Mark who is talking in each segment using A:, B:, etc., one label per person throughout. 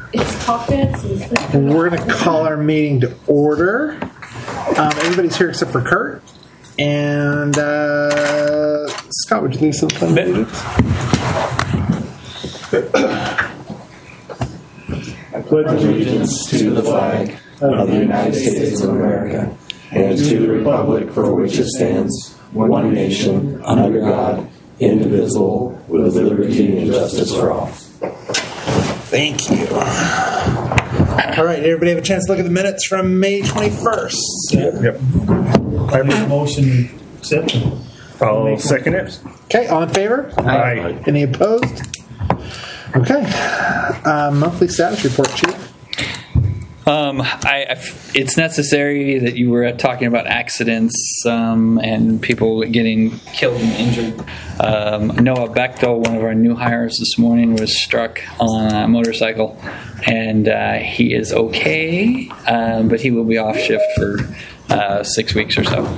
A: It's pockets.
B: We're going to call our meeting to order. Everybody's here except for Kurt. And Scott, would you lead us to the pledge of allegiance?
C: I pledge allegiance to the flag of the United States of America and to the republic for which it stands, one nation, under God, indivisible, with liberty and justice for all.
B: Thank you. All right, everybody have a chance to look at the minutes from May 21st.
D: Yep.
E: I make a motion accept.
D: I'll second it.
B: Okay, all in favor?
D: Aye.
B: Any opposed? Okay. Monthly status report, Chief.
F: It's necessary that you were talking about accidents and people getting killed and injured. Noah Bechtel, one of our new hires this morning, was struck on a motorcycle, and he is okay, but he will be off shift for 6 weeks or so.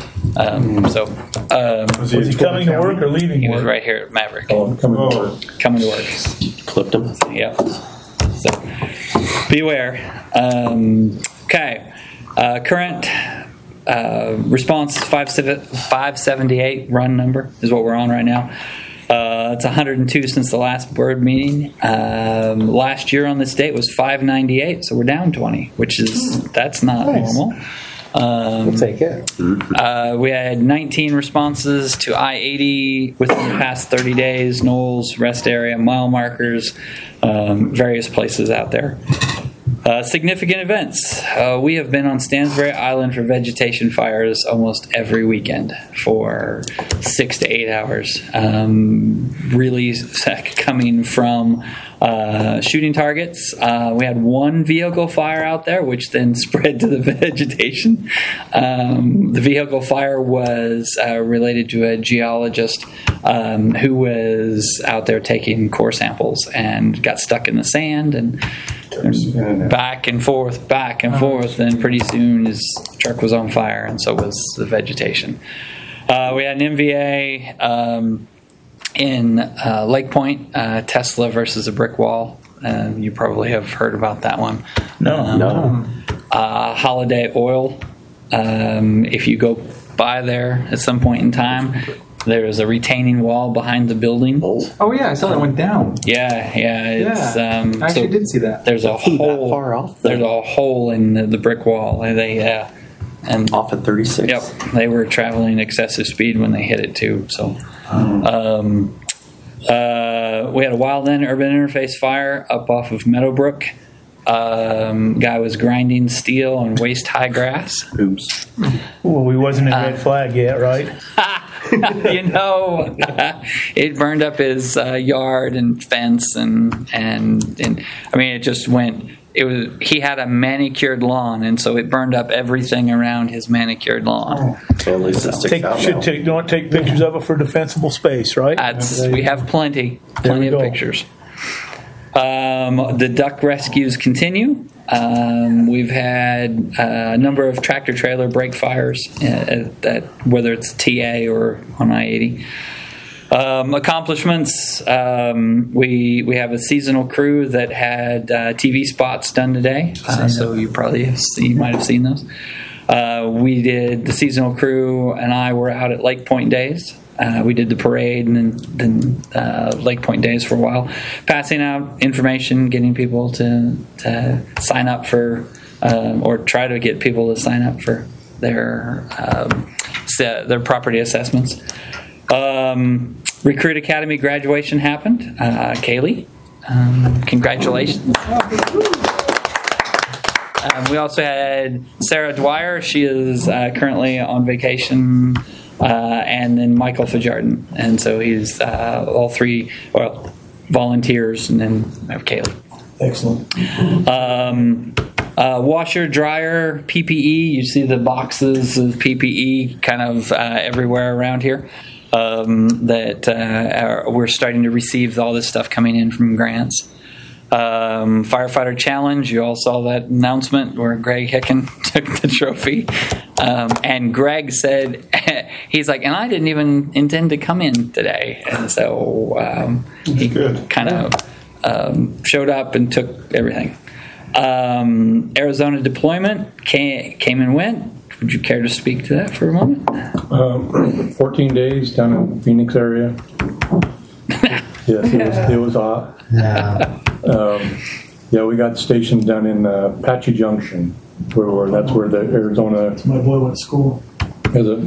E: Was he coming to work or leaving
F: He
E: work?
F: was right here at Maverick.
E: Oh, coming to work.
F: Coming to work.
C: Clipped him.
F: Yep. So beware. Okay. Current response 578 run number is what we're on right now. It's 102 since the last board meeting. Last year on this date was 598, so we're down 20, that's not
B: Nice.
F: normal.
B: We'll take it.
F: We had 19 responses to I-80 within the past 30 days, Knowles, rest area, mile markers, various places out there. Significant events. We have been on Stansbury Island for vegetation fires almost every weekend for 6 to 8 hours. Really coming from shooting targets. We had one vehicle fire out there, which then spread to the vegetation. The vehicle fire was related to a geologist who was out there taking core samples and got stuck in the sand and back and forth, and pretty soon his truck was on fire, and so was the vegetation. We had an MVA in Lake Point, Tesla versus a brick wall. You probably have heard about that one.
E: No.
F: Holiday Oil. If you go by there at some point in time, there's a retaining wall behind the building.
G: Oh yeah, I saw that went down.
F: Yeah. It's,
G: I actually did see that.
F: There's a hole.
C: far off
F: There's a hole in the brick wall. And
C: Off at 36.
F: Yep, they were traveling excessive speed when they hit it too. So, we had a wildland urban interface fire up off of Meadowbrook. Guy was grinding steel on waist high grass.
C: Oops.
E: Well, we wasn't in red flag yet, right?
F: It burned up his yard and fence, and I mean, it just went. He had a manicured lawn, and so it burned up everything around his manicured lawn.
C: So at least it sticks out now.
E: Don't take pictures of it for defensible space, right?
F: We have plenty
E: we
F: of
E: go.
F: pictures. The duck rescues continue. We've had a number of tractor trailer brake fires, whether it's TA or on I-80. Accomplishments. We have a seasonal crew that had TV spots done today, so you might have seen those. We did the seasonal crew, and I were out at Lake Point Days. We did the parade and then Lake Point Days for a while, passing out information, getting people to sign up for, or try to get people to sign up for their property assessments. Recruit Academy graduation happened. Kaylee, congratulations. We also had Sarah Dwyer. She is currently on vacation. And then Michael Fajardin. And so he's all three, volunteers, and then we have Kaylee.
E: Excellent.
F: Washer, dryer, PPE. You see the boxes of PPE kind of everywhere around here. We're starting to receive all this stuff coming in from grants. Firefighter Challenge, you all saw that announcement where Greg Hicken took the trophy. And Greg said, he's like, and I didn't even intend to come in today. And so he kind of showed up and took everything. Arizona deployment came and went. Would you care to speak to that for a moment?
A: 14 days down in Phoenix area. Yes, it was hot.
B: Yeah.
A: We got stationed down in Apache Junction, that's where the Arizona
E: My boy went to school.
A: has a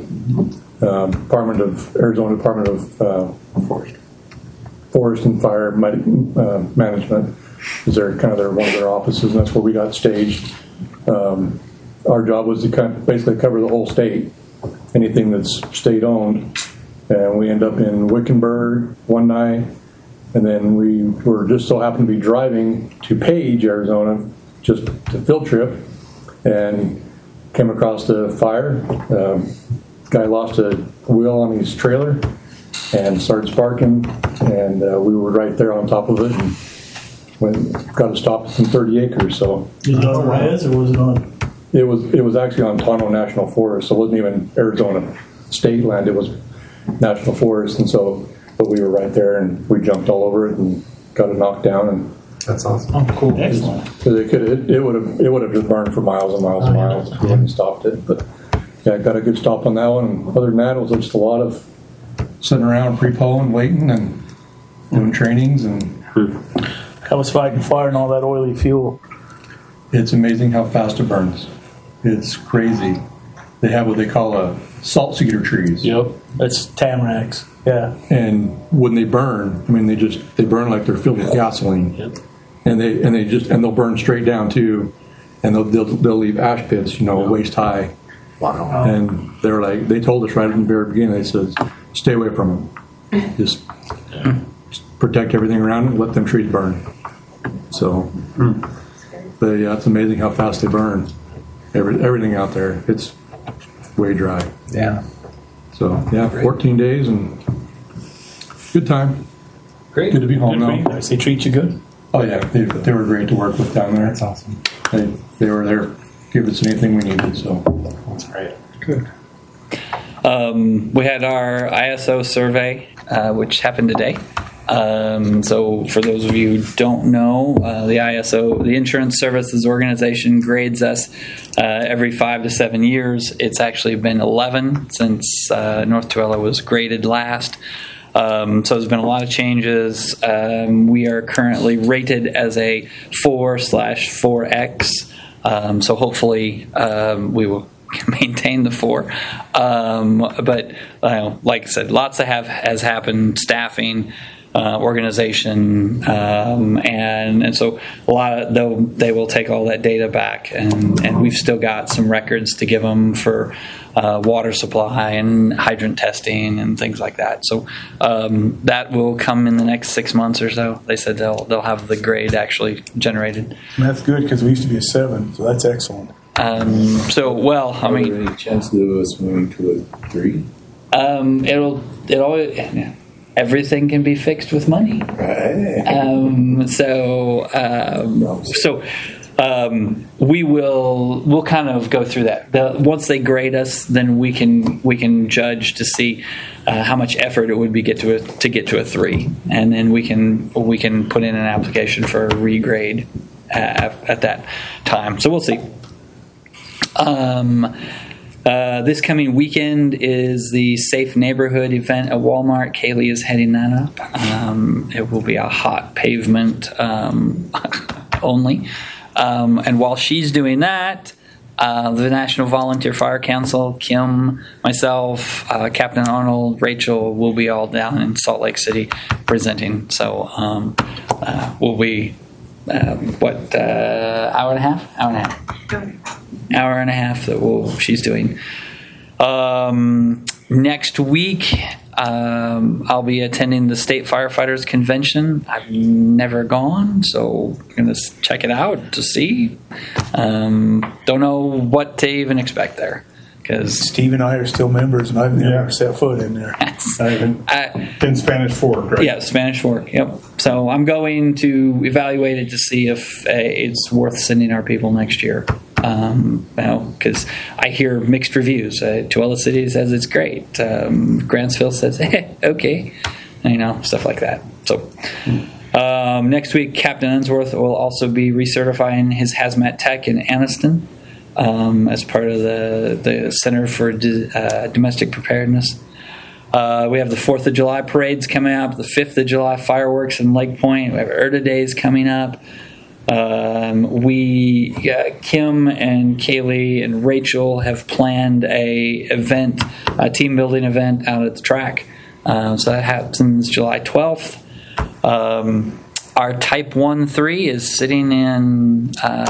A: Arizona Department of Forest and Fire Management is one of their offices, and that's where we got staged. Our job was to basically cover the whole state, anything that's state owned, and we end up in Wickenburg one night, and then we were just so happened to be driving to Page, Arizona, just to field trip, and came across the fire. Guy lost a wheel on his trailer and started sparking, and we were right there on top of it, and got to stop within 30 acres. So
E: Was it on res or was it on?
A: it was actually on Tonto National Forest, so it wasn't even Arizona state land. It was National Forest, and so but we were right there, and we jumped all over it and got it knocked down. And
B: That's awesome.
E: Oh, cool. Excellent.
A: so it would have just burned for miles and miles and miles if we hadn't stopped it. But yeah, I got a good stop on that one. And other than that, it was just a lot of sitting around pre-polling, waiting, and doing trainings. And
E: I was fighting fire and all that oily fuel.
A: it's amazing how fast it burns. It's crazy. They have what they call salt cedar trees.
E: Yep. That's tamaracks. Yeah.
A: And when they burn, I mean, they burn like they're filled with gasoline.
E: Yep.
A: And they'll burn straight down too, and they'll leave ash pits, waist high.
B: Wow.
A: And they told us right in the very beginning, they said, stay away from them. Just protect everything around it, let them trees burn. So, but yeah, it's amazing how fast they burn. Everything out there, it's way dry.
B: Yeah.
A: So yeah, 14 days and good time.
G: Great.
A: Good to be home
E: Good for
A: now.
E: you guys. They treat you good.
A: Oh yeah, they were great to work with down there.
B: That's awesome.
A: They were there, give us anything we needed. So
B: That's great.
A: good.
F: We had our ISO survey, which happened today. So for those of you who don't know, the ISO, the Insurance Services Organization, grades us every 5 to 7 years. It's actually been 11 since North Tooele was graded last. So there's been a lot of changes. We are currently rated as a 4/4X. So hopefully we will maintain the 4. But like I said, lots has happened. Staffing, organization, and so a lot of they will take all that data back, and we've still got some records to give them for water supply and hydrant testing and things like that. So that will come in the next 6 months or so. They said they'll have the grade actually generated.
E: And that's good because we used to be a 7, so that's excellent.
C: Any chance of us moving to a 3?
F: Everything can be fixed with money.
C: Right.
F: We'll kind of go through that. Once they grade us, then we can judge to see how much effort it would be to get to a 3, and then we can put in an application for a regrade at that time. So we'll see. This coming weekend is the Safe Neighborhood event at Walmart. Kaylee is heading that up. It will be a hot pavement only. And while she's doing that, the National Volunteer Fire Council, Kim, myself, Captain Arnold, Rachel, will be all down in Salt Lake City presenting. So we'll be, hour and a half? Hour and a half that she's doing. Next week, I'll be attending the State Firefighters Convention. I've never gone, so I'm going to check it out to see. Don't know what to even expect there. Because
E: Steve and I are still members, and I've never set foot in there.
D: In Spanish Fork, right?
F: Yeah, Spanish Fork. Yep. So I'm going to evaluate it to see if it's worth sending our people next year. Because I hear mixed reviews. Tooele City says it's great. Grantsville says, okay. Stuff like that. So Next week, Captain Unsworth will also be recertifying his hazmat tech in Anniston as part of the Center for Domestic Preparedness. We have the 4th of July parades coming up, the 5th of July fireworks in Lake Point. We have Erda Days coming up. Kim and Kaylee and Rachel have planned a team building event out at the track. So that happens July 12th. Our Type 1-3 is sitting in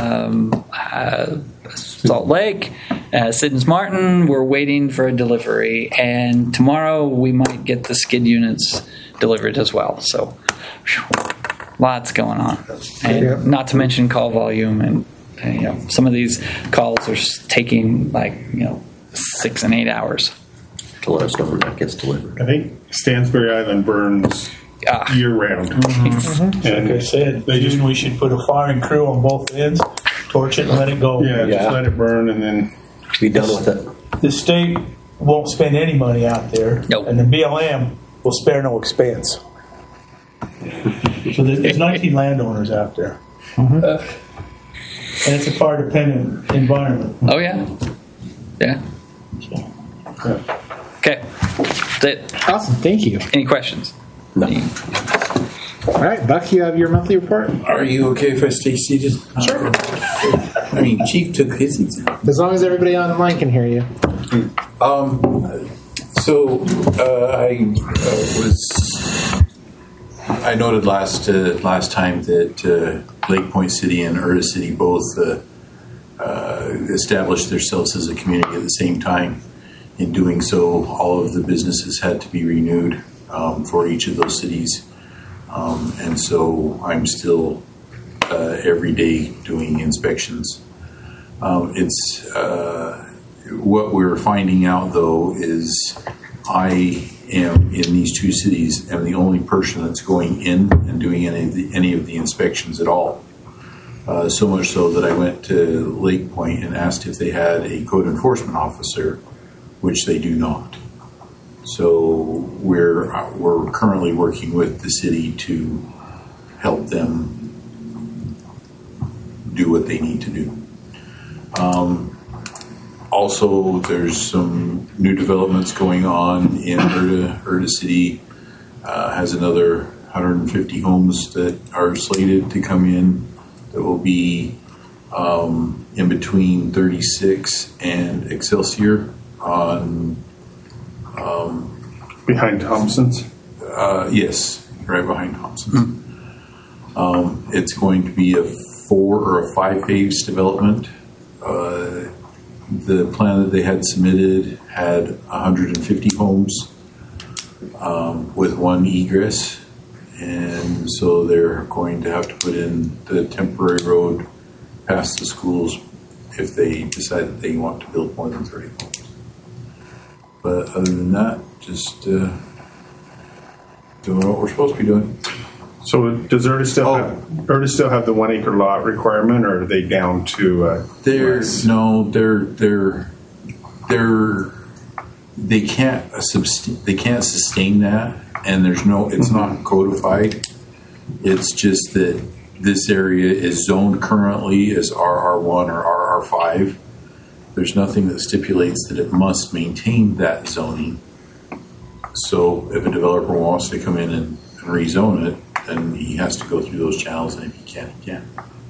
F: Salt Lake, Siddons Martin. We're waiting for a delivery, and tomorrow we might get the skid units delivered as well. So, lots going on, and not to mention call volume, and some of these calls are taking 6 and 8 hours.
C: To let us know when that gets delivered.
D: I think Stansbury Island burns year round.
E: Like I said, we should put a firing crew on both ends, torch it and let it go.
D: Yeah, just let it burn and then
C: Be done with it.
E: The state won't spend any money out there,
F: Nope.
E: and the BLM will spare no expense. So there's 19 landowners out there. And it's a fire-dependent environment.
F: Oh yeah. Okay, that's it.
B: Awesome, thank you.
F: Any questions?
C: No.
B: All right, Buck, you have your monthly report?
H: Are you okay if I stay seated? Sure. I mean, Chief took his exam.
B: As long as everybody on the line can hear you.
H: I noted last time that Lake Point City and Erda City both established themselves as a community at the same time. In doing so, all of the businesses had to be renewed for each of those cities. And so I'm still every day doing inspections. What we're finding out, though, is I am in these two cities am the only person that's going in and doing any of the inspections at all. So much so that I went to Lake Point and asked if they had a code enforcement officer, which they do not. So we're currently working with the city to help them do what they need to do. Also, there's some new developments going on in Erda City. Has another 150 homes that are slated to come in. That will be in between 36 and Excelsior on.
D: behind Thompson's.
H: Yes, right behind Thompson's. It's going to be a 4 or a 5-phase development. The plan that they had submitted had 150 homes with one egress, and so they're going to have to put in the temporary road past the schools if they decide that they want to build more than 30 homes. But other than that, just doing what we're supposed to be doing.
D: So does Erda still have the 1 acre lot requirement, or are they down to?
H: They can't sustain that, and it's not codified. It's just that this area is zoned currently as RR1 or RR5. There's nothing that stipulates that it must maintain that zoning. So if a developer wants to come in and rezone it, then he has to go through those channels, and if he can, he can.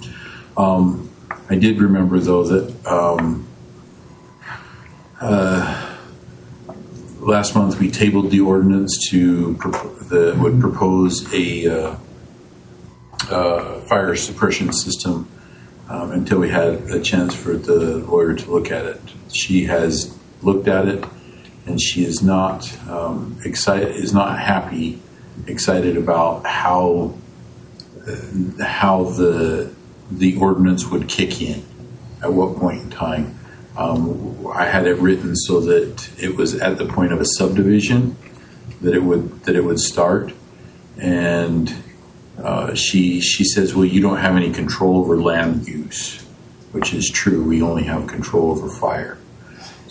H: I did remember, though, that last month we tabled the ordinance that would propose a fire suppression system until we had a chance for the lawyer to look at it. She has looked at it, and she is not excited about how the ordinance would kick in at what point in time. I had it written so that it was at the point of a subdivision that it would start, and she says, well, you don't have any control over land use, which is true. We only have control over fire.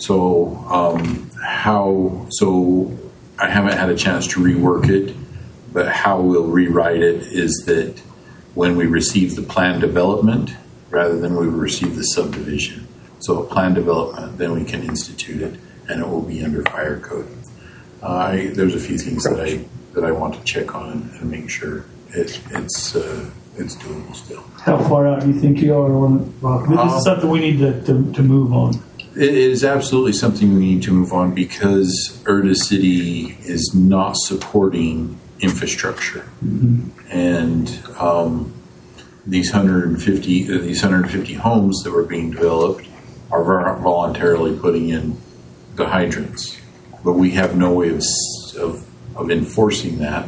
H: So I haven't had a chance to rework it, but how we'll rewrite it is that when we receive the plan development, rather than we receive the subdivision. So a plan development, then we can institute it, and it will be under fire code. There's a few things that I want to check on and make sure it's doable still.
E: How far out do you think you are on it, Rob? This is something we need to move on.
H: It is absolutely something we need to move on because Erda City is not supporting infrastructure, and these 150 homes that were being developed are voluntarily putting in the hydrants, but we have no way of enforcing that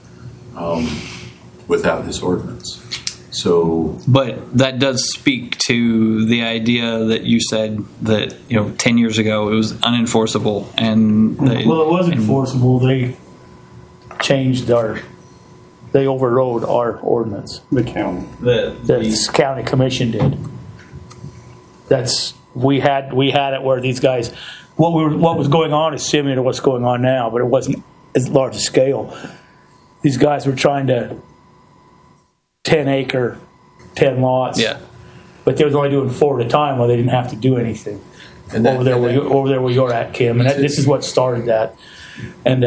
H: without this ordinance. So,
F: but that does speak to the idea that you said that 10 years ago it was unenforceable, and
E: it was enforceable. They changed they overrode our ordinance.
D: The county.
E: The county commission did. We had it where these guys, what was going on is similar to what's going on now, but it wasn't as large a scale. These guys were trying to 10 acre, 10 lots.
F: Yeah. But
E: they was only doing 4 at a time, where they didn't have to do anything. And over there where you're at, Kim, and this is what started that. And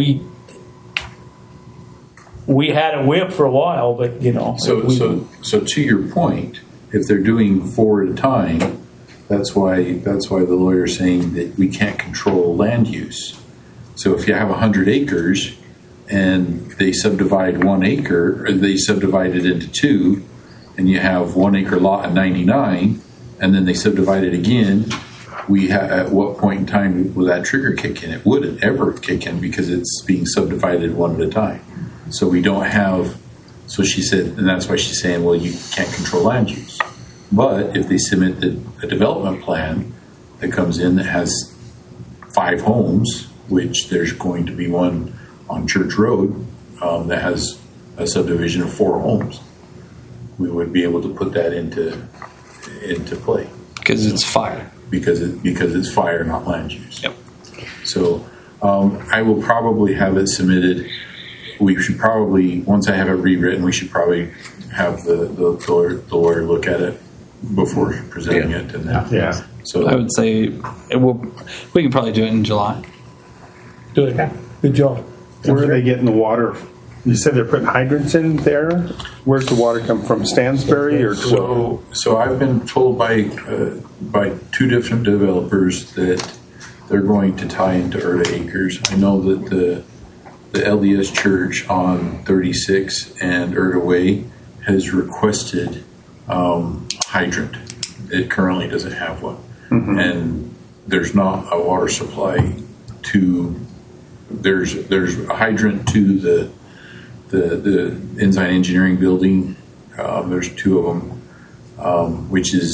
E: we had a whip for a while, but
H: So to your point, if they're doing 4 at a time, that's why the lawyer's saying that we can't control land use. So if you have 100 acres and they subdivide 1 acre, or they subdivide it into 2, and you have 1 acre lot at 99, and then they subdivide it again, at what point in time will that trigger kick in? It wouldn't ever kick in because it's being subdivided 1 at a time. So we don't have. So she said, and that's why she's saying, well, you can't control land use. But if they submit a development plan that comes in that has 5 homes, which there's going to be one on Church Road that has a subdivision of 4 homes, we would be able to put that into play
F: because it's fire.
H: Because it's fire, not land use.
F: Yep.
H: So I will probably have it submitted. We should probably, once I have it rewritten, we should probably have the lawyer look at it before presenting it. And then, so
F: I would say we can probably do it in July.
E: Good. Good job.
D: Where are they getting the water? You said they're putting hydrants in there. Where's the water come from? Stansbury or
H: so I've been told by 2 different developers that they're going to tie into Erda Acres. I know that the LDS Church on 36 and Erda Way has requested hydrant. It currently doesn't have one, and there's not a water supply to. There's a hydrant to the Ensign Engineering building. There's 2 of them,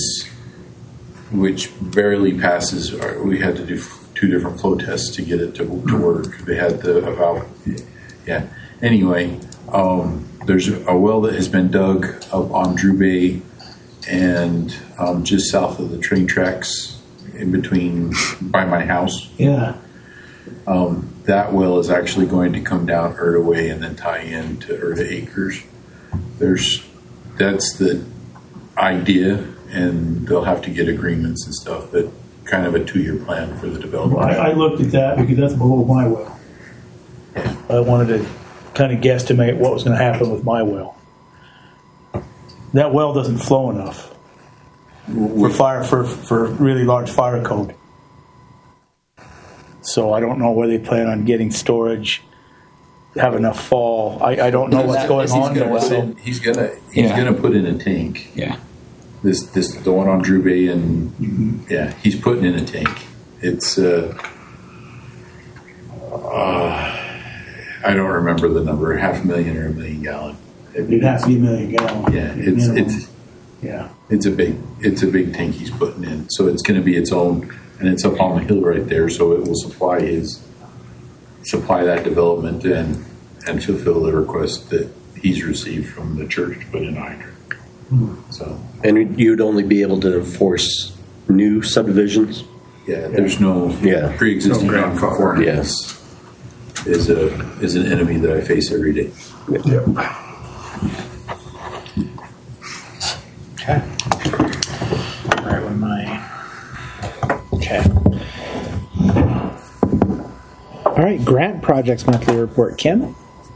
H: which barely passes. We had to do 2 different flow tests to get it to work. They had the valve. Yeah. Anyway, there's a well that has been dug up on Drew Bay and just south of the train tracks in between by my house.
E: Yeah.
H: That well is actually going to come down Erda Way and then tie in to Erda Acres. That's the idea, and they'll have to get agreements and stuff, but kind of a 2-year plan for the development.
E: Well, I looked at that because that's below my well. I wanted to kind of guesstimate what was going to happen with my well. That well doesn't flow enough for really large fire code. So I don't know where they plan on getting storage, have enough fall. I don't know what's going on there.
H: He's gonna put in a tank.
F: Yeah.
H: The one on Drew Bay, and he's putting in a tank. It's I don't remember the number, 500,000 or 1 million gallon.
E: It'd have to be 1 million gallon.
H: Yeah, it's a big tank he's putting in. So it's going to be its own, and it's up on the hill right there. So it will supply that development and fulfill the request that he's received from the church to put in a hydrant. So,
C: and you'd only be able to enforce new subdivisions.
H: There's no pre-existing
D: grandfather.
H: non-conformity.
C: Yes.
H: is an enemy that I face every day.
D: Yep.
B: Okay. All right, what am I? Okay. All right, grant projects monthly report. Kim?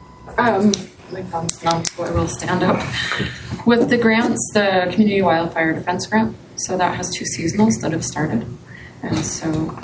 I: My phone's not, so I will stand up. With the grants, the Community Wildfire Defense Grant, so that has 2 seasonals that have started. And so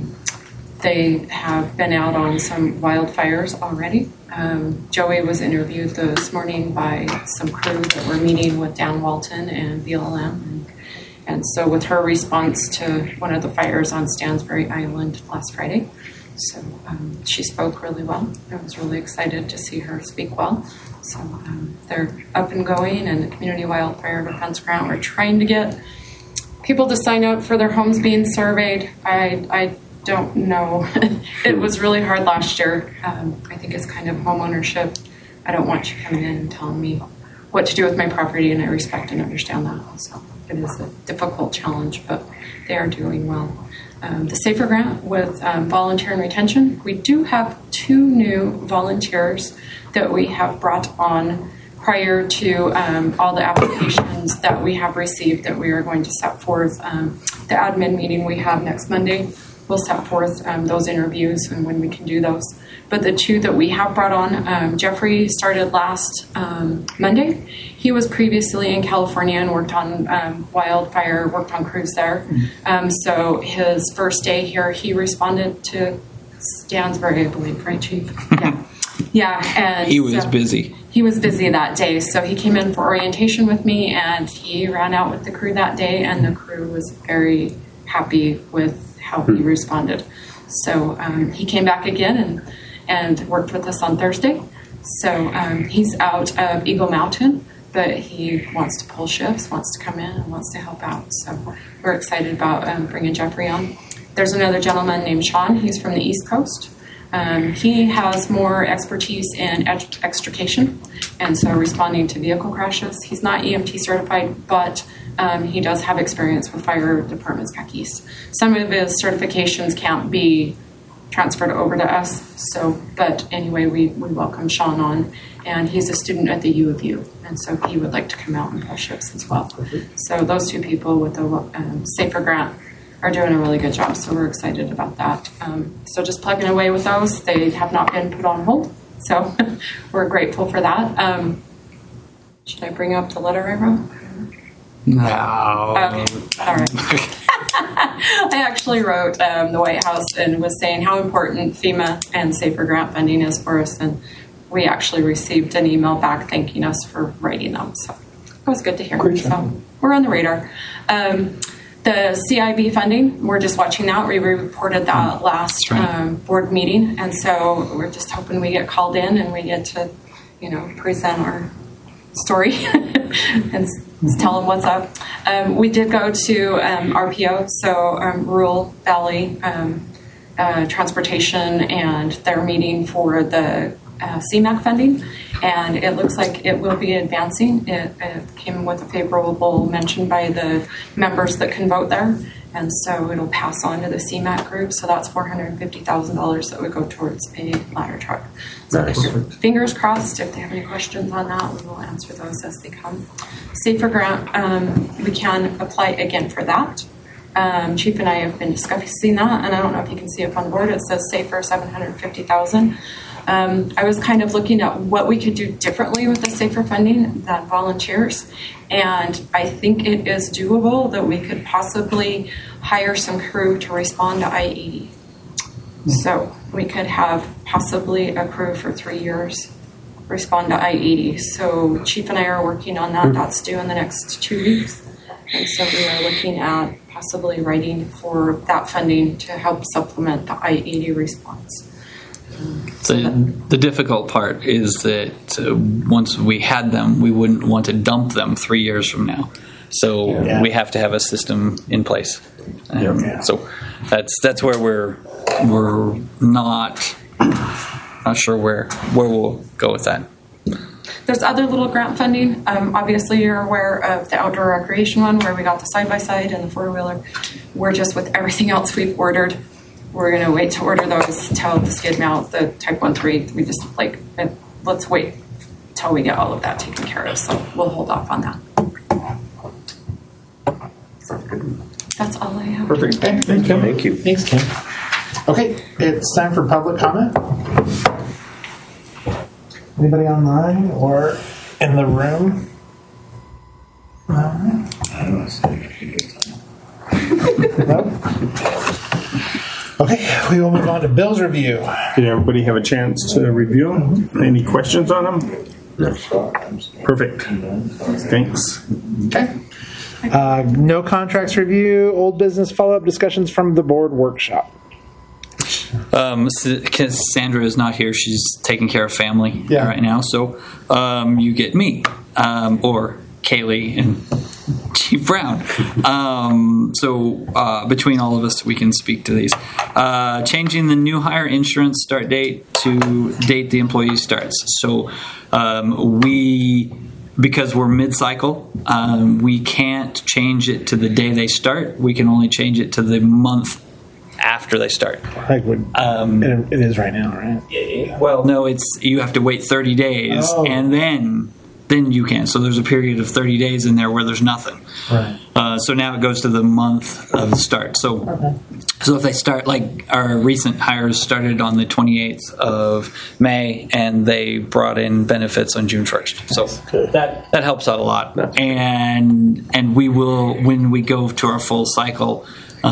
I: they have been out on some wildfires already. Joey was interviewed this morning by some crew that were meeting with Dan Walton and BLM. And so with her response to one of the fires on Stansbury Island last Friday, so she spoke really well. I was really excited to see her speak well. So they're up and going, and the Community Wildfire Defense Grant, we're trying to get people to sign up for their homes being surveyed. I don't know. It was really hard last year. I think it's kind of home ownership. I don't want you coming in and telling me what to do with my property, and I respect and understand that also. It is a difficult challenge, but they are doing well. The SAFER grant with volunteer and retention, we do have 2 new volunteers that we have brought on prior to all the applications that we have received that we are going to set forth. The admin meeting we have next Monday, we'll set forth those interviews and when we can do those. But the 2 that we have brought on, Jeffrey started last Monday. He was previously in California and worked on wildfire, worked on crews there. So his first day here, he responded to Stansbury, I believe, right, Chief? Yeah. Yeah, and
F: he was busy.
I: He was busy that day, so he came in for orientation with me, and he ran out with the crew that day, and the crew was very happy with how he responded. So he came back again and worked with us on Thursday. So he's out of Eagle Mountain, but he wants to pull shifts, wants to come in, and wants to help out. So we're excited about bringing Jeffrey on. There's another gentleman named Sean. He's from the East Coast. He has more expertise in extrication, and so responding to vehicle crashes. He's not EMT certified, but he does have experience with fire departments back east. Some of his certifications can't be transferred over to us, but anyway, we welcome Sean on, and he's a student at the U of U, and so he would like to come out and pull shifts as well. So those 2 people with the SAFER grant are doing a really good job, so we're excited about that. So just plugging away with those. They have not been put on hold, so we're grateful for that. Should I bring up the letter I wrote?
F: No.
I: Okay, all right. I actually wrote the White House and was saying how important FEMA and SAFER grant funding is for us, and we actually received an email back thanking us for writing them, so it was good to hear. So we're on the radar. The CIB funding, we're just watching that. We reported that last board meeting, and so we're just hoping we get called in and we get to, present our story and tell them what's up. We did go to RPO, so Rural Valley Transportation, and their meeting for the CMAQ funding, and it looks like it will be advancing. It came with a favorable mention by the members that can vote there, and so it'll pass on to the CMAQ group. So that's $450,000 that would go towards a ladder truck. So fingers crossed. If they have any questions on that, we will answer those as they come. SAFER grant, we can apply again for that. Chief and I have been discussing that, and I don't know if you can see up on the board. It says SAFER $750,000. I was kind of looking at what we could do differently with the SAFER funding than volunteers, and I think it is doable that we could possibly hire some crew to respond to I-80. So we could have possibly a crew for 3 years respond to I-80. So Chief and I are working on that. That's due in the next 2 weeks, and so we are looking at possibly writing for that funding to help supplement the I-80 response.
F: The difficult part is that once we had them, we wouldn't want to dump them 3 years from now. So we have to have a system in place. So that's where we're not sure where we'll go with that.
I: There's other little grant funding. Obviously, you're aware of the outdoor recreation one where we got the side-by-side and the four-wheeler. We're just with everything else we've ordered. we're going to wait to order those till the skid mount, the Type 1-3. We just let's wait till we get all of that taken care of. So we'll hold off on that. That's all I have.
B: Perfect. Okay.
C: Thank you.
B: Thanks, Kim. Okay, it's time for public comment. Anybody online or in the room? All right. No? Okay, we will move on to Bill's review.
D: Did everybody have a chance to review them? Any questions on them? Perfect. Thanks.
B: Okay. No contracts review, old business follow-up discussions from the board workshop.
F: Cassandra is not here. She's taking care of family right now. So you get me or Kaylee and Chief Brown. So between all of us, we can speak to these. Changing the new hire insurance start date to date the employee starts. So because we're mid-cycle, we can't change it to the day they start. We can only change it to the month after they start.
B: It is right now, right?
F: Well, no, you have to wait 30 days, and then you can. So there's a period of 30 days in there where there's nothing.
B: Right.
F: So now it goes to the month of the start. So if they start, like our recent hires started on the 28th of May, and they brought in benefits on June 1st. So that helps out a lot. And we will, when we go to our full cycle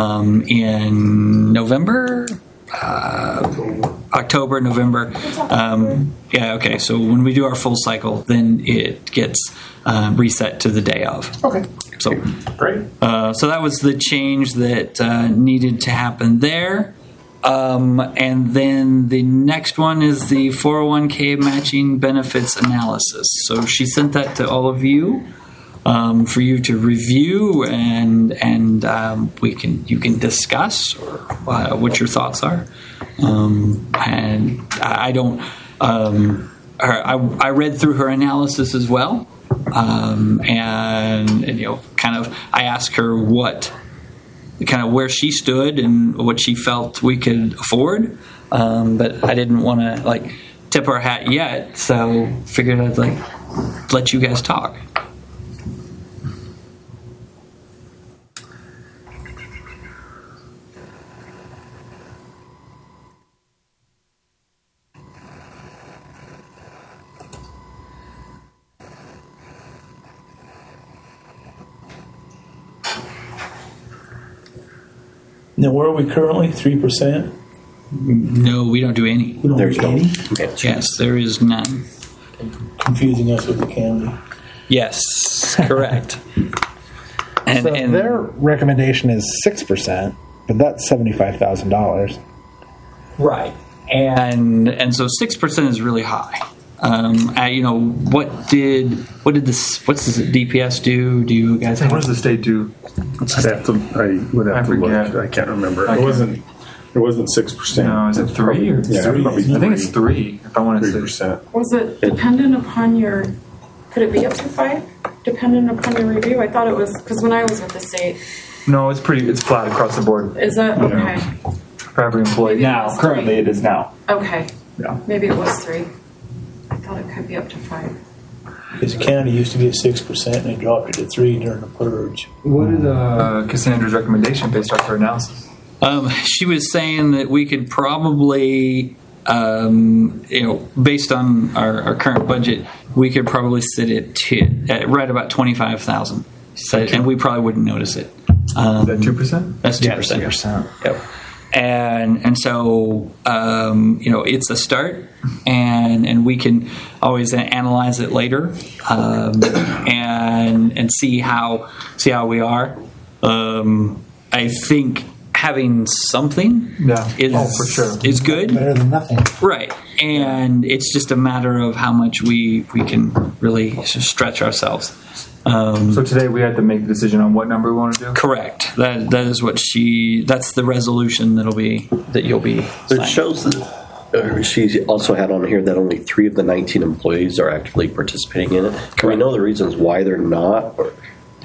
F: in November, October, November. So when we do our full cycle, then it gets reset to the day of.
B: Okay.
F: So
B: great.
F: So that was the change that needed to happen there. And then the next one is the 401k matching benefits analysis. So she sent that to all of you for you to review, and you can discuss or what your thoughts are. And I don't. I read through her analysis as well, and I asked her where she stood and what she felt we could afford, but I didn't want to tip our hat yet, so figured I'd let you guys talk.
E: Now, where are we currently? 3%?
F: No, we don't do any.
E: We don't
C: There's
E: do
C: no.
E: any?
F: Yes, there is none.
E: Confusing us with the county.
F: Yes, correct. And
B: their recommendation is 6%, but that's $75,000.
F: Right, and so 6% is really high. What's the DPS do? Do you guys?
D: What does the state do? I would have to look. I can't remember. It wasn't 6%.
G: No, is it 3 or 3? I think it's 3. If I want to
D: 3%.
I: Was it dependent upon your? Could it be up to 5? Dependent upon your review? I thought it was because when I was with the state.
G: No, it's flat across the board.
I: Is that okay?
G: For every employee.
I: Maybe
G: Now, currently it is now.
I: Okay.
G: Yeah.
I: Maybe it was 3. I thought it could be up to 5.
E: Because the county used to be at 6%, and they dropped it to 3 during the purge.
G: What is Cassandra's recommendation based off her analysis?
F: She was saying that we could probably, based on our current budget, we could probably sit at right about 25,000. And we probably wouldn't notice it.
G: Is that 2%?
F: That's 2%. Yep. And so it's a start, and we can always analyze it later, and see how we are. I think having something
G: for sure
F: is good.
B: Better than nothing.
F: Right. And it's just a matter of how much we can really stretch ourselves.
G: So today we had to make the decision on what number we want to do?
F: Correct. That is what that's the resolution that you'll be signing.
C: It shows that she also had on here that only 3 of the 19 employees are actively participating in it. Can we know the reasons why they're not?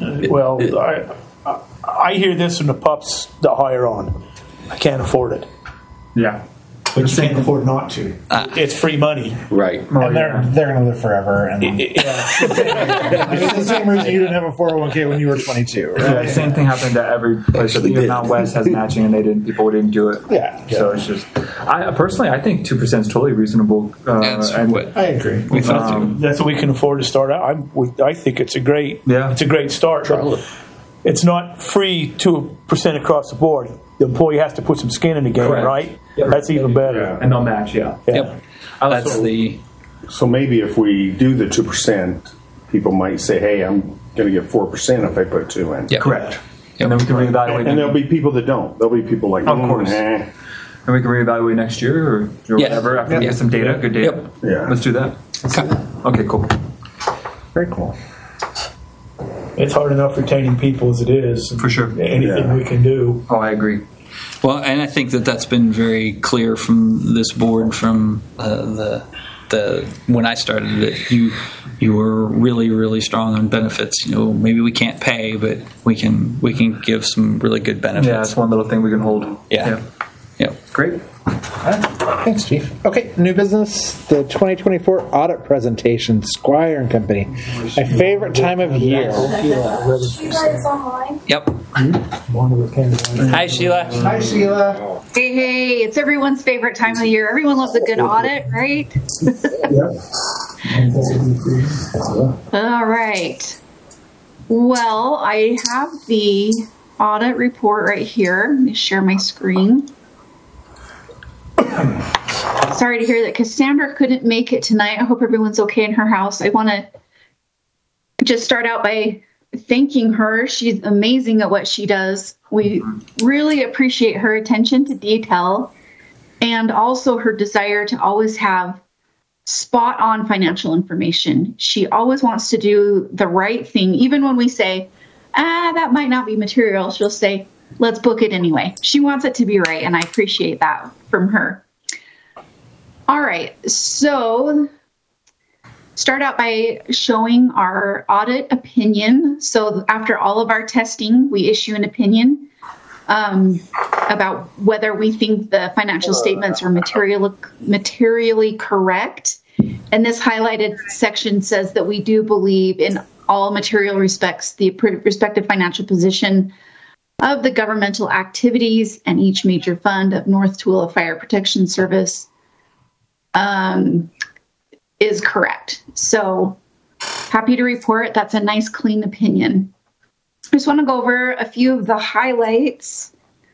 E: I hear this from the pups that hire on. I can't afford it.
G: Yeah.
B: But you can't afford not to.
E: It's free money.
C: Right.
B: And they're going to live forever. And I mean, it's the same reason you didn't have a 401k when you were 22. Right?
G: Yeah, same thing happened at every place. Even Mount West has matching, and people didn't do it.
B: Yeah.
G: So it's just, I think 2% is totally reasonable.
F: That's what
B: I agree.
F: we thought too.
E: That's what we can afford to start out. I think it's a great start. But it's not free 2% across the board. The employee has to put some skin in the game,
G: Correct.
E: right?
G: Yep.
E: That's even better.
G: And they'll match. Yeah.
F: Yep. That's the.
D: So maybe if we do the 2%, people might say, "Hey, I'm going to get 4% if I put 2 in."
F: Yep.
G: Correct.
F: Yep.
G: And then we can reevaluate.
D: And there'll be people that don't. There'll be people like,
G: Of course.
D: eh.
G: And we can reevaluate next year or whatever after we get some data. Good data.
F: Yep.
D: Yeah.
G: Let's do that. Okay. Cool.
B: Very cool.
E: It's hard enough retaining people as it is.
G: For sure.
E: Anything we can do.
G: Oh, I agree.
F: Well, and I think that's been very clear from this board from the when I started it. You were really, really strong on benefits. Maybe we can't pay, but we can give some really good benefits.
G: Yeah, that's one little thing we can hold.
F: Yeah.
G: Great.
B: Thanks, Chief. Okay, new business, the 2024 audit presentation, Squire and Company. My favorite time of year.
F: Yep. Hi, Sheila.
B: Hi, Sheila.
J: Hey, it's everyone's favorite time of the year. Everyone loves a good audit, right? All right. Well, I have the audit report right here. Let me share my screen. Sorry to hear that Cassandra couldn't make it tonight. I hope everyone's okay in her house. I want to just start out by thanking her. She's amazing at what she does. We really appreciate her attention to detail and also her desire to always have spot on financial information. She always wants to do the right thing. Even when we say, that might not be material, she'll say, let's book it anyway. She wants it to be right, and I appreciate that from her. All right, so start out by showing our audit opinion. So after all of our testing, we issue an opinion about whether we think the financial statements are materially correct. And this highlighted section says that we do believe in all material respects the respective financial position of the governmental activities and each major fund of North Tooele Fire Protection Service is correct. So happy to report that's a nice, clean opinion. I just want to go over a few of the highlights.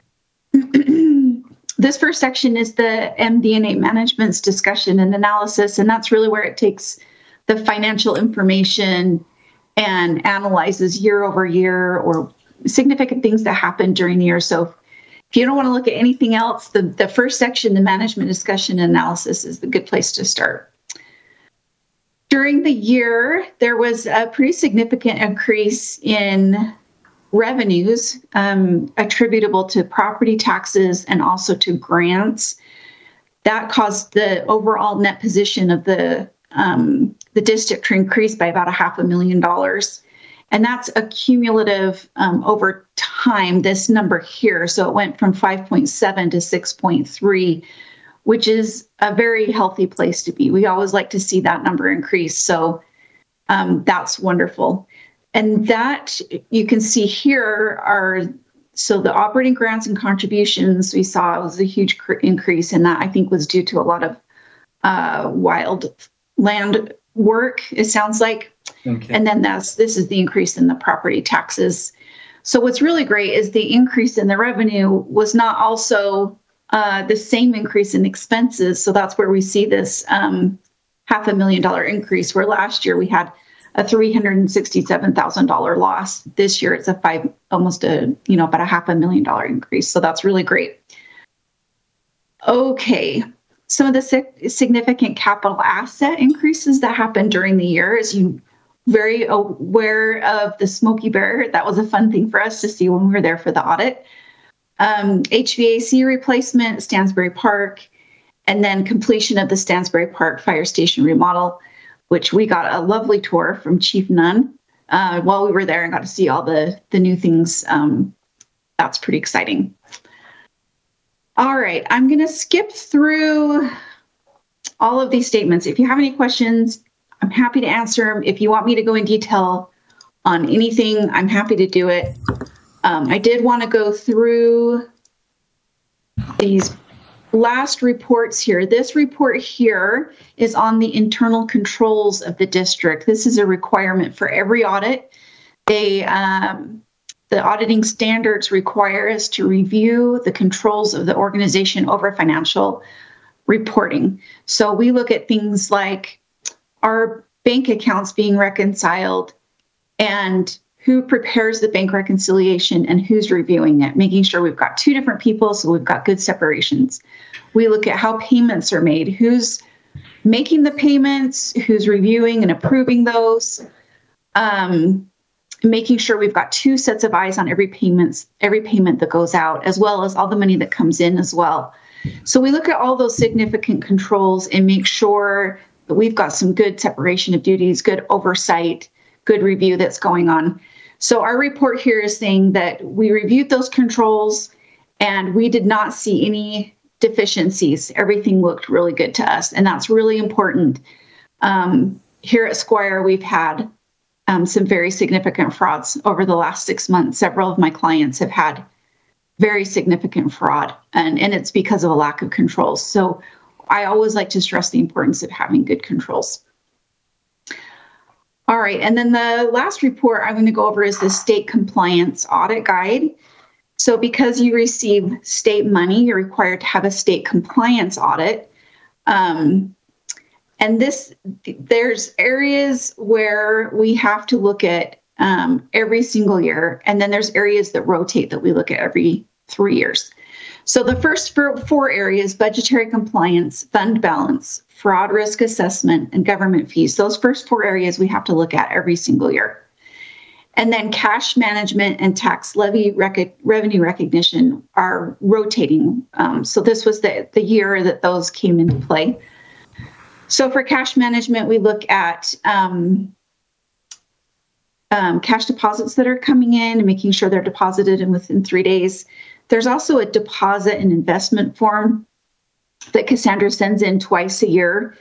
J: This first section is the MD&A management's discussion and analysis, and that's really where it takes the financial information and analyzes year over year or significant things that happened during the year. So if you don't want to look at anything else, the first section, the management discussion and analysis, is the good place to start. During the year, there was a pretty significant increase in revenues attributable to property taxes and also to grants. That caused the overall net position of the district to increase by about $500,000. And that's a cumulative over time, this number here. So it went from 5.7 to 6.3, which is a very healthy place to be. We always like to see that number increase. So that's wonderful. And that you can see here so the operating grants and contributions we saw was a huge increase. And that I think was due to a lot of wild land work, it sounds like. Okay. And then this is the increase in the property taxes. So what's really great is the increase in the revenue was not also the same increase in expenses. So that's where we see this $500,000 increase, where last year we had a $367,000 loss. This year it's about a $500,000 increase. So that's really great. Okay. Some of the significant capital asset increases that happened during the year, as you very aware of the Smokey Bear. That was a fun thing for us to see when we were there for the audit. HVAC replacement, Stansbury Park, and then completion of the Stansbury Park Fire Station remodel, which we got a lovely tour from Chief Nunn while we were there and got to see all the new things. That's pretty exciting. All right, I'm going to skip through all of these statements. If you have any questions, I'm happy to answer them. If you want me to go in detail on anything, I'm happy to do it. I did want to go through these last reports here. This report here is on the internal controls of the district. This is a requirement for every audit. The auditing standards require us to review the controls of the organization over financial reporting. So we look at things like our bank accounts being reconciled and who prepares the bank reconciliation and who's reviewing it, making sure we've got two different people so we've got good separations. We look at how payments are made, who's making the payments, who's reviewing and approving those, making sure we've got two sets of eyes on every payment that goes out, as well as all the money that comes in as well. So we look at all those significant controls and make sure that we've got some good separation of duties, good oversight, good review that's going on. So our report here is saying that we reviewed those controls and we did not see any deficiencies. Everything looked really good to us, and that's really important. Here at Squire, we've had some very significant frauds over the last 6 months. Several of my clients have had very significant fraud, and it's because of a lack of controls. So I always like to stress the importance of having good controls. All right, and then the last report I'm going to go over is the State Compliance Audit Guide. So because you receive state money, you're required to have a state compliance audit. And there's areas where we have to look at every single year, and then there's areas that rotate that we look at every 3 years. So the first four areas: budgetary compliance, fund balance, fraud risk assessment, and government fees. Those first four areas we have to look at every single year. And then cash management and tax levy revenue recognition are rotating. So this was the year that those came into play. So for cash management, we look at cash deposits that are coming in and making sure they're deposited in within 3 days. There's also a deposit and investment form that Cassandra sends in twice a year.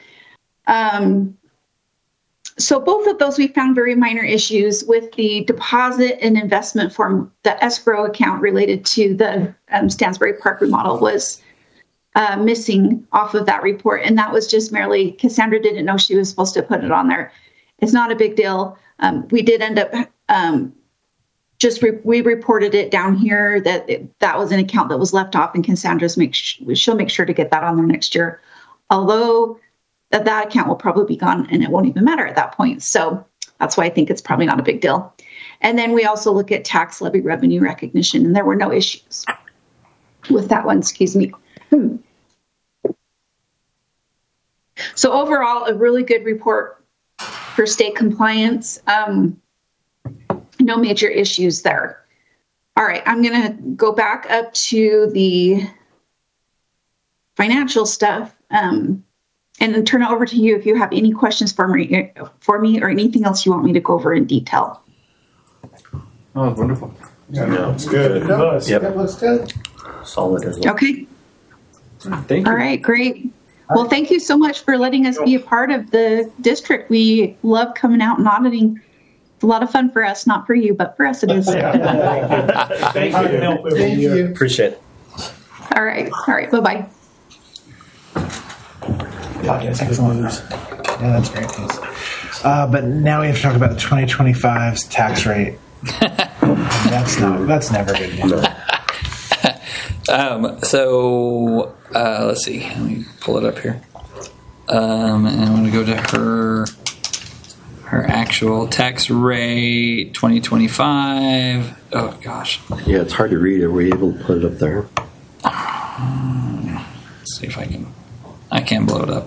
J: So both of those we found very minor issues. With the deposit and investment form, the escrow account related to the Stansbury Park remodel was missing off of that report. And that was just merely Cassandra didn't know she was supposed to put it on there. It's not a big deal. We did end up we reported it down here that was an account that was left off, and Cassandra's she'll make sure to get that on there next year. Although that account will probably be gone and it won't even matter at that point. So that's why I think it's probably not a big deal. And then we also look at tax levy revenue recognition, and there were no issues with that one, excuse me. So overall, a really good report for state compliance. No major issues there. All right, I'm going to go back up to the financial stuff and then turn it over to you if you have any questions for me or anything else you want me to go over in detail.
G: Oh, wonderful.
C: Yeah, looks good.
B: Yep. That looks good.
C: Solid as well.
J: Okay.
C: Thank you.
J: All right, great. Well, thank you so much for letting us be a part of the district. We love coming out and auditing. It's a lot of fun for us, not for you, but for us it is.
B: Thank you.
C: Appreciate it.
J: All right, bye-bye.
B: Excellent. Yeah, that's great news. But now we have to talk about the 2025's tax rate. That's never good news.
F: Let's see. Let me pull it up here. And I'm going to go to her actual tax rate 2025. Oh gosh.
C: Yeah, it's hard to read. Are we able to put it up there?
F: Let's see if I can. I can blow it up.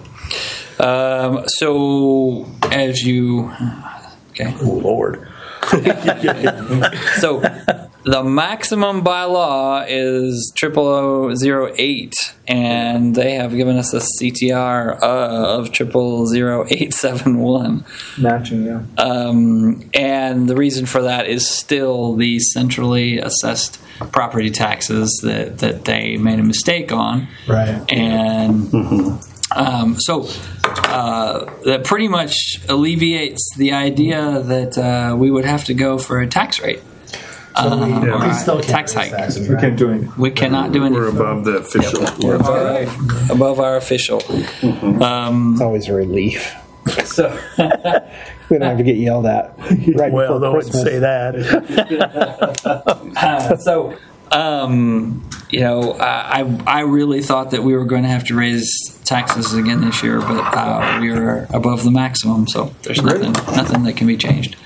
F: So as you, okay.
C: Oh Lord.
F: So The maximum by law is 00008, and they have given us a CTR of 0000871.
G: Matching, yeah.
F: And the reason for that is still the centrally assessed property taxes that they made a mistake on.
B: Right.
F: And so that pretty much alleviates the idea that we would have to go for a tax rate. Or a tax hike.
G: We can't do anything.
F: We cannot do anything.
D: We're above the official.
F: We're above our official.
B: It's always a relief.
F: So
B: We don't have to get yelled at right
E: Well,
B: before
E: they wouldn't
B: Christmas.
E: say that.
F: I really thought that we were going to have to raise taxes again this year, but we are above the maximum, so there's nothing that can be changed.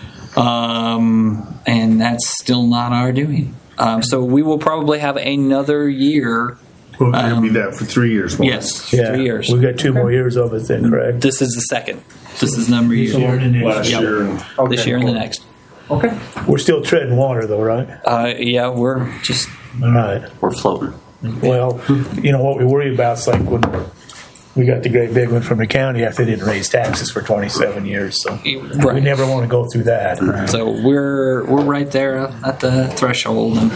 F: And that's still not our doing. So we will probably have another year.
D: Well, it'll be that for 3 years. won't it?
F: Yes, 3 years.
E: We've got 2 more years of it then, correct?
F: This is the second. This is number year.
D: Last
F: Yep.
D: year. And
F: This year and the next.
G: Okay.
E: We're still treading water though, right?
F: Yeah, we're just
E: All right.
C: We're floating.
E: Well, you know what we worry about is like when we got the great big one from the county after they didn't raise taxes for 27 years. So we
F: Right.
E: never want to go through that.
F: So we're right there at the threshold, and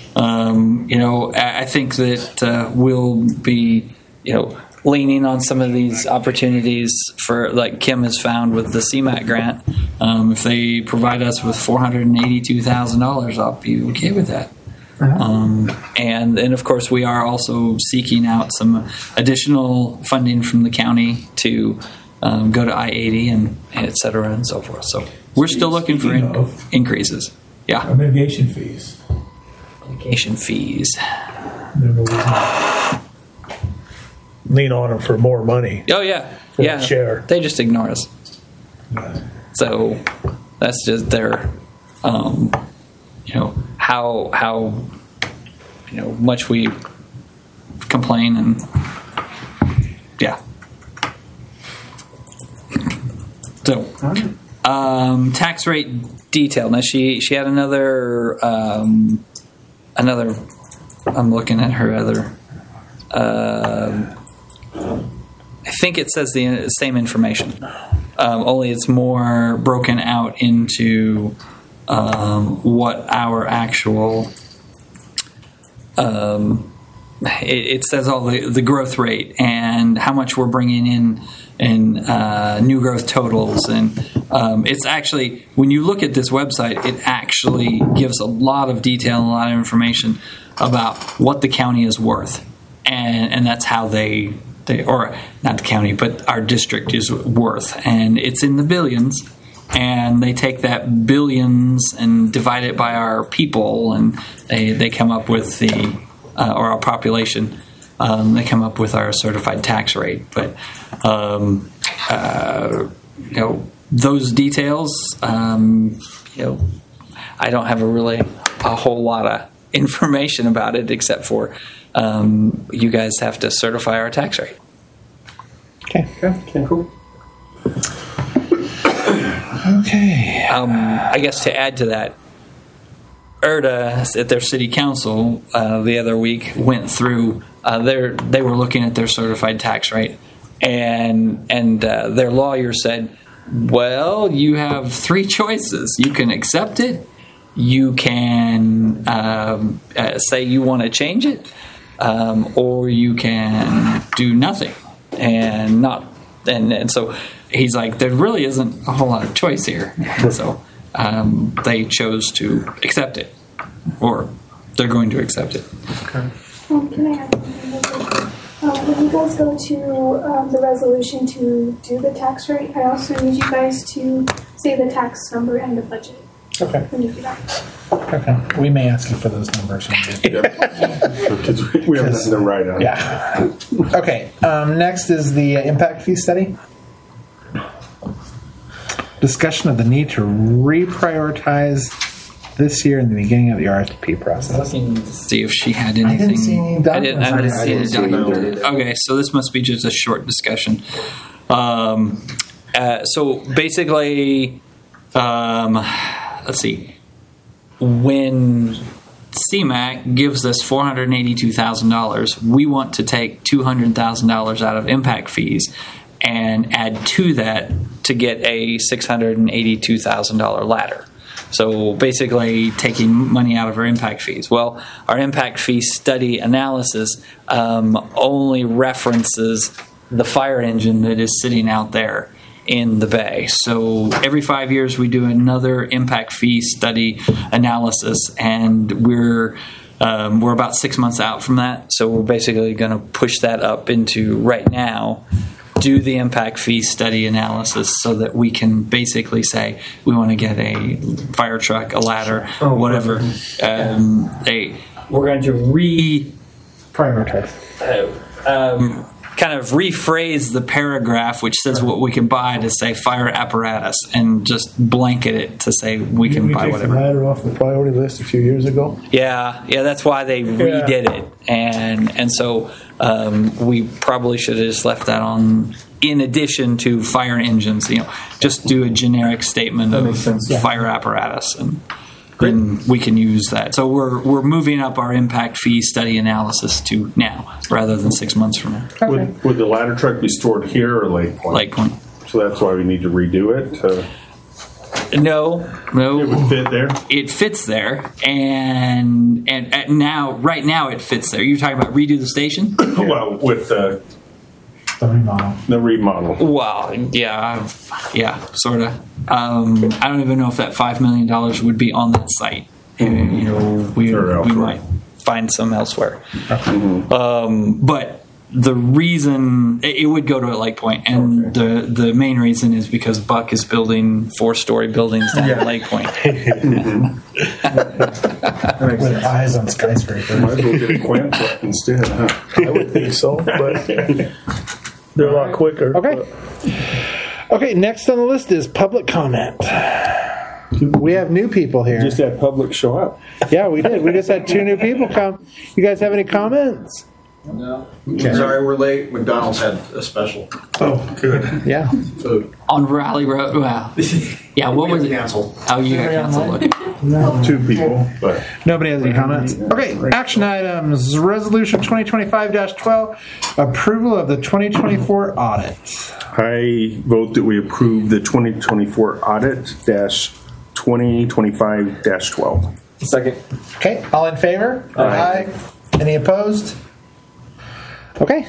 F: I think that we'll be leaning on some of these opportunities for, like Kim has found with the CMAQ grant. If they provide us with $482,000, I'll be okay with that. And of course, we are also seeking out some additional funding from the county to go to I-80 and et cetera and so forth. So we're still looking for increases. Yeah.
K: Mitigation fees.
F: Mitigation fees.
E: Remember we lean on them for more money.
F: Oh, yeah.
E: For
F: Yeah.
E: a share.
F: They just ignore us. So that's just their, how much we complain and, yeah. So, tax rate detail. Now she had another, I'm looking at her other, I think it says the same information. Only it's more broken out into what our actual. It says all the growth rate and how much we're bringing in new growth totals, and it's actually, when you look at this website, it actually gives a lot of detail and a lot of information about what the county is worth, and that's how they or not the county, but our district is worth, and it's in the billions. And they take that billions and divide it by our people, and they come up with or our population. They come up with our certified tax rate. But those details, I don't have a whole lot of information about it, except for you guys have to certify our tax rate.
B: Okay.
G: Cool.
B: Okay.
F: I guess to add to that, ERDA at their city council the other week went through. They were looking at their certified tax rate, and their lawyer said, "Well, you have 3 choices. You can accept it. You can say you want to change it, or you can do nothing and not." And so he's like, there really isn't a whole lot of choice here. And so they chose to accept it, or they're going to accept it.
G: Okay.
L: Can I add something? When you guys go to the resolution to do the tax rate, I also need you guys to say the tax number and the budget.
B: Okay.
L: When you do that.
B: Okay. We may ask you for those numbers.
D: Because we haven't done the right on.
B: Yeah. Okay. Next is the impact fee study. Discussion of the need to reprioritize this year in the beginning of the RFP process.
F: Looking to see if she had anything.
B: I didn't see any documents.
F: I didn't see any
C: see any
F: documents. Okay, so this must be just a short discussion. So basically, let's see. when CMAQ gives us $482,000, we want to take $200,000 out of impact fees and add to that to get a $682,000 ladder. So basically taking money out of our impact fees. Well, our impact fee study analysis only references the fire engine that is sitting out there in the bay. So every 5 years we do another impact fee study analysis, and we're about 6 months out from that. So we're basically going to push that up into right now, do the impact fee study analysis so that we can basically say we want to get a fire truck, a ladder, whatever. We're going to
B: prioritize.
F: Kind of rephrase the paragraph which says what we can buy to say fire apparatus, and just blanket it to say we can buy whatever.
K: Ladder off the priority list a few years ago.
F: Yeah, that's why they redid it, and so we probably should have just left that on in addition to fire engines. Just do a generic statement of fire apparatus, and then we can use that. So we're moving up our impact fee study analysis to now rather than 6 months from now.
D: Would the ladder truck be stored here or Lake Point?
F: Lake Point.
D: So that's why we need to redo it?
F: No.
D: It would fit there?
F: It fits there, and right now it fits there. You're talking about redo the station?
D: Well, with the remodel.
F: Well, yeah, sort of. I don't even know if that $5 million would be on that site. We might find some elsewhere. But the reason it would go to Lake Point, and the main reason is because Buck is building 4-story buildings down at Lake Point.
B: With eyes on skyscrapers.
D: Might as well get a Quint instead. Huh?
K: I would think so, but they're a lot quicker.
B: Okay, next on the list is public comment. We have new people here.
D: Just had public show up.
B: Yeah, we did. We just had 2 new people come. You guys have any comments?
M: No. Sorry, we're late. McDonald's had a special.
D: Oh, good.
B: Yeah.
M: Food.
F: On Raleigh Road. Wow. Yeah, what was it?
M: Canceled.
F: Oh, you got canceled. Okay.
D: 2 people, but
B: Nobody has any comments? Okay, action items. Resolution 2025-12, approval of the 2024 audit.
D: I vote that we approve the 2024 audit -2025-12.
M: Second.
B: Okay, all in favor? Aye. Any opposed? Okay.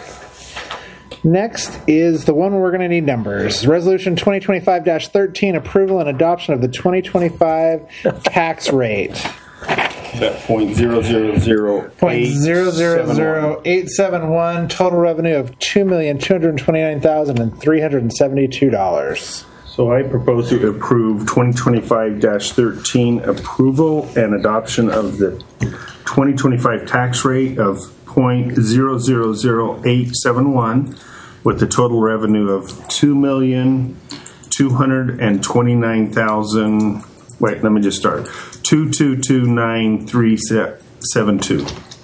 B: Next is the one we're going to need numbers. Resolution 2025-13, approval and adoption of the 2025 tax rate.
D: That
B: .000871, total revenue of $2,229,372.
D: So I propose to approve 2025-13 approval and adoption of the 2025 tax rate of .000871 with the total revenue of $2,229,000. Wait, let me just start. 2229372.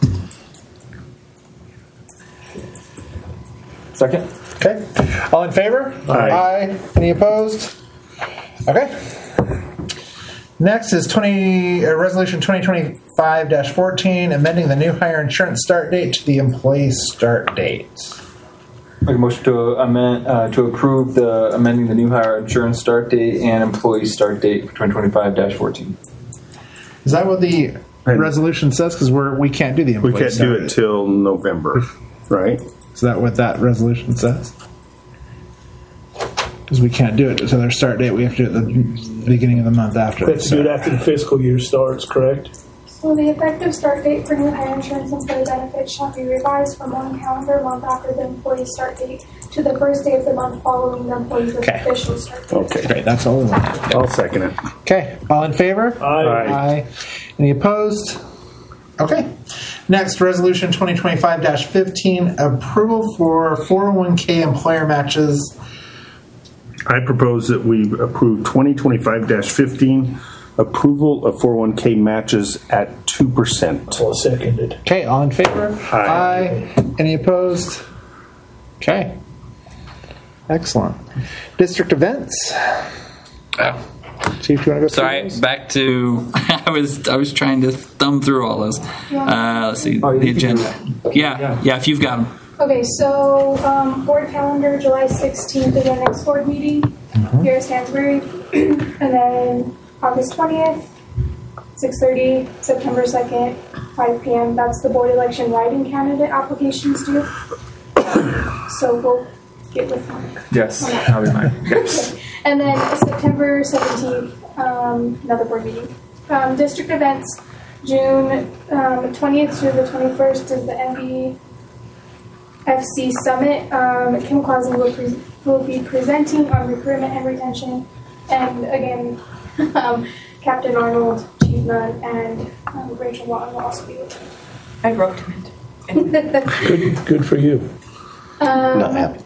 M: Second.
B: Okay. All in favor?
D: Aye.
B: Any opposed? Okay. Next is Resolution 2025-14, amending the new hire insurance start date to the employee start date.
G: Make a motion to approve the amending the new hire insurance start date and employee start date for 2025-14.
B: Is that what the resolution says? Because we can't do the employee
D: We can't
B: start
D: do it
B: date.
D: till November, right?
B: Is that what that resolution says? Because we can't do it until their start date. We have to do it at the beginning of the month after.
K: That's good after the fiscal year starts, correct?
L: So the effective start date for new hire insurance employee benefits shall be revised from 1 calendar month after the employee start date to the first day of the month following the employee's official start date.
D: Okay.
B: Great, that's all we want.
D: I'll second it.
B: Okay, all in favor?
K: Aye.
B: Any opposed? Okay. Next, Resolution 2025-15, approval for 401k employer matches.
D: I propose that we approve 2025-15 approval of 401k matches at 2%.
K: Well, seconded.
B: Okay, all in favor?
D: Aye.
B: Any opposed? Okay. Excellent. District events.
F: Oh.
B: Chief, do you want to go through
F: Sorry,
B: those?
F: back to I was trying to thumb through all those. Let's see the agenda. Yeah, if you've got them.
L: Okay, so board calendar, July 16th is our next board meeting here at Stansbury. And then August 20th, 6:30, September 2nd, 5 p.m. That's the board election writing candidate applications due. So we'll get with Mark.
G: Yes, I'll be mine. Yes.
L: And then September 17th, another board meeting. District events, June 20th through the 21st is the MBFC Summit. Kim Clausen will be presenting on recruitment and retention. And again, Captain Arnold, Chief Nunn, and Rachel Watton will also be with him.
I: I wrote him it.
K: Good for you.
C: Not happy.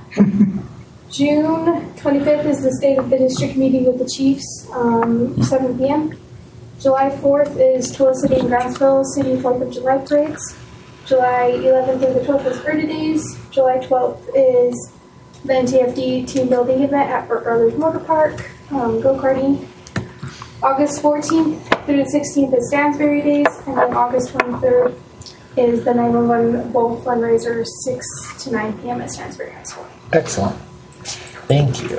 L: June 25th is the State of the District meeting with the Chiefs, 7 p.m. July 4th is Toolicity and Brownsville City 4th of July parades. July 11th through the 12th is Erda Days. July 12th is the NTFD team building event at Burt Brothers Motor Park, go-karting. August 14th through the 16th is Stansbury Days, and then August 23rd is the 911 Bowl fundraiser, 6 to 9 p.m. at Stansbury High School.
B: Excellent. Thank you.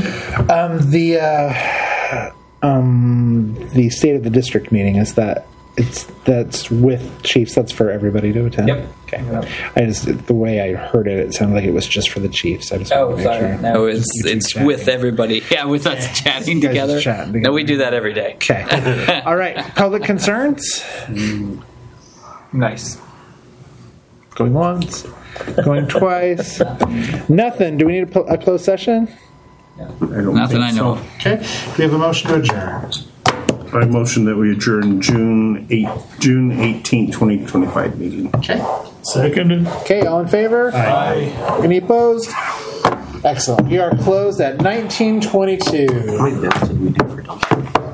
B: The State of the District meeting, that's with Chiefs. That's for everybody to attend.
F: Yep.
B: Okay. The way I heard it, it sounded like it was just for the Chiefs. I just want to make sure.
F: No, it's with everybody. Yeah, with us chatting together. No, we do that every day.
B: Okay. All right. Public concerns.
G: Nice.
B: Going once. Going twice. Nothing. Do we need a closed session?
F: Nothing I know of.
B: Okay. Do we have a motion to adjourn?
D: I motion that we adjourn June 18, 2025 meeting.
B: Okay.
K: Seconded.
B: Okay, all in favor?
K: Aye.
B: Any opposed? Excellent. We are closed at 19:22.